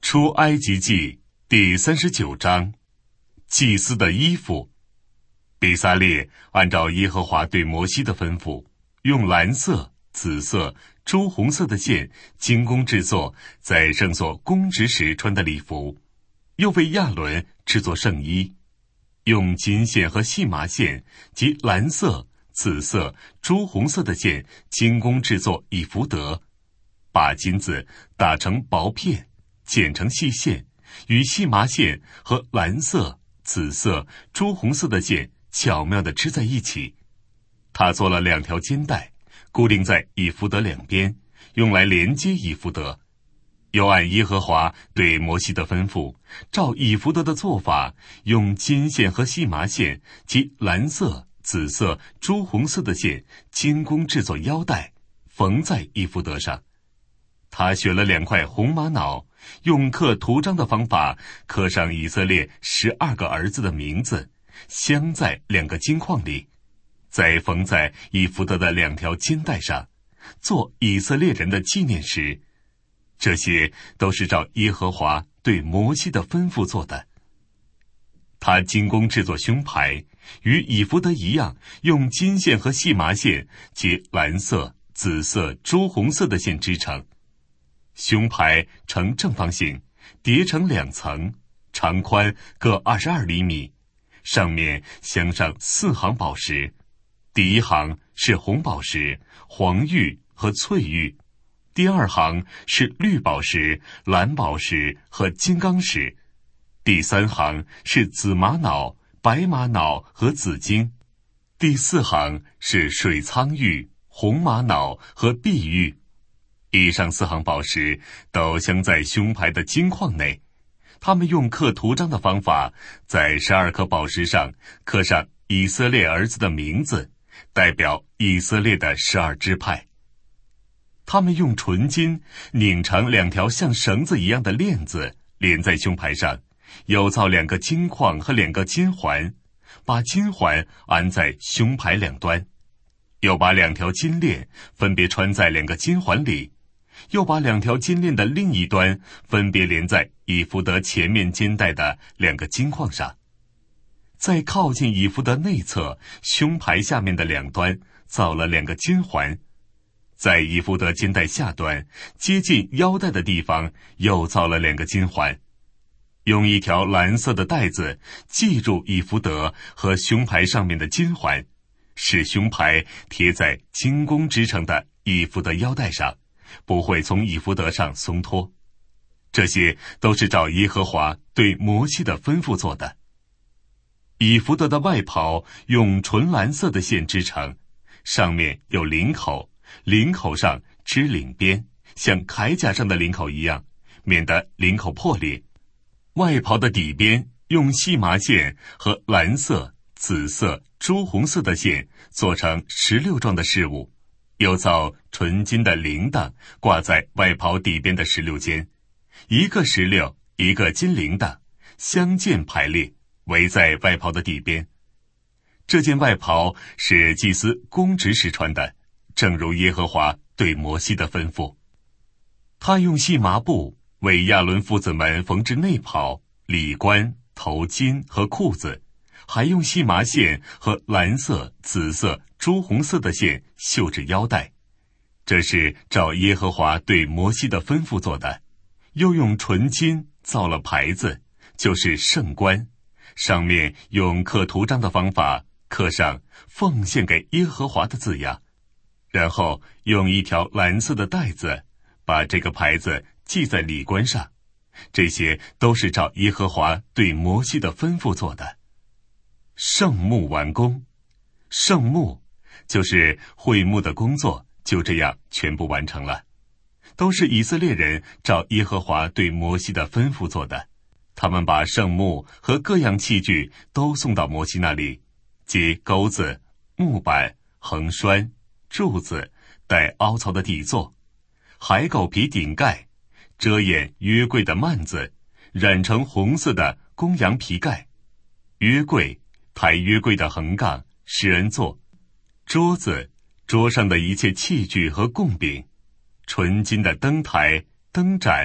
出埃及记第39章，祭司的衣服。比撒列按照耶和华对摩西的吩咐，用蓝色、紫色、朱红色的线精工制作在圣所供职时穿的礼服，又为亚伦制作圣衣，用金线和细麻线及蓝色、紫色、朱红色的线精工制作以弗得，把金子打成薄片，剪成细线，与细麻线和蓝色、紫色、朱红色的线巧妙地织在一起。他做了2条肩带，固定在以弗得两边，用来连接以弗得。又按耶和华对摩西的吩咐，照以弗得的做法，用金线和细麻线及蓝色、紫色、朱红色的线精工制作腰带，缝在以弗得上。他选了2块红玛瑙，用刻图章的方法刻上以色列12个儿子的名字，镶在2个金框里，再缝在以弗得的2条肩带上，做以色列人的纪念石。这些都是照耶和华对摩西的吩咐做的。他精工制作胸牌，与以弗得一样，用金线和细麻线及蓝色、紫色、朱红色的线织成。胸牌呈正方形，叠成2层，长宽各22厘米，上面镶上4行宝石，第一行是红宝石、黄玉和翠玉，第2行是绿宝石、蓝宝石和金刚石，第3行是紫玛瑙、白玛瑙和紫金，第4行是水苍玉、红玛瑙和碧玉。以上4行宝石都镶在胸牌的金框内，他们用刻图章的方法，在12颗宝石上刻上以色列儿子的名字，代表以色列的12支派。他们用纯金拧成2条像绳子一样的链子，连在胸牌上，又造2个金框和2个金环，把金环安在胸牌两端，又把2条金链分别穿在2个金环里，又把2条金链的另一端分别连在以弗得前面肩带的2个金框上，在靠近以弗得内侧胸牌下面的2端造了2个金环，在以弗得肩带下端接近腰带的地方又造了2个金环，用1条蓝色的带子系住以弗得和胸牌上面的金环，使胸牌贴在精工织成的以弗得腰带上，不会从以弗得上松脱。这些都是照耶和华对摩西的吩咐做的。以弗得的外袍用纯蓝色的线织成，上面有领口，领口上织领边，像铠甲上的领口一样，免得领口破裂。外袍的底边用细麻线和蓝色、紫色、朱红色的线做成16状的饰物，又造纯金的铃铛挂在外袍底边的16间，1个16，一个金铃铛，相间排列，围在外袍的底边。这件外袍是祭司供职时穿的，正如耶和华对摩西的吩咐。他用细麻布为亚伦父子们缝制内袍、里冠、头巾和裤子，还用细麻线和蓝色、紫色、朱红色的线绣制腰带。这是照耶和华对摩西的吩咐做的。又用纯金造了牌子，就是圣冠，上面用刻图章的方法刻上奉献给耶和华的字样，然后用1条蓝色的带子把这个牌子系在里冠上。这些都是照耶和华对摩西的吩咐做的。圣幕完工，圣幕就是会幕的工作，就这样全部完成了，都是以色列人照耶和华对摩西的吩咐做的。他们把圣幕和各样器具都送到摩西那里，即钩子、木板、横栓、柱子、带凹槽的底座、海狗皮顶盖、遮掩约柜的幔子、染成红色的公羊皮盖、约柜、抬约柜的横杠、施恩座、桌子、桌上的一切器具和供饼、纯金的灯台、灯盏、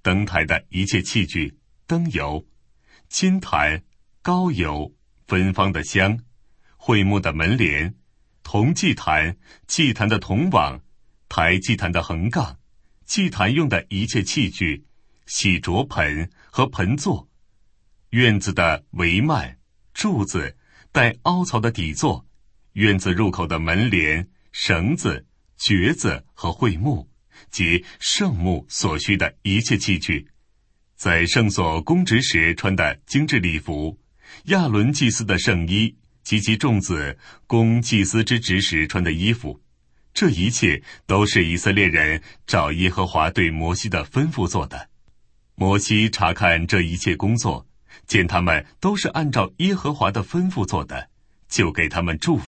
灯台的一切器具、灯油、金坛、膏油、芬芳的香、会幕的门帘、铜祭坛、祭坛的铜网、抬祭坛的横杠、祭坛用的一切器具、洗濯盆和盆座、院子的帷幔、柱子、带凹槽的底座、院子入口的门帘、绳子、橛子和会幕，及圣幕所需的一切器具，在圣所供职时穿的精致礼服，亚伦祭司的圣衣及其众子供祭司之职时穿的衣服，这一切都是以色列人照耶和华对摩西的吩咐做的。摩西查看这一切工作，见他们都是按照耶和华的吩咐做的，就给他们祝福。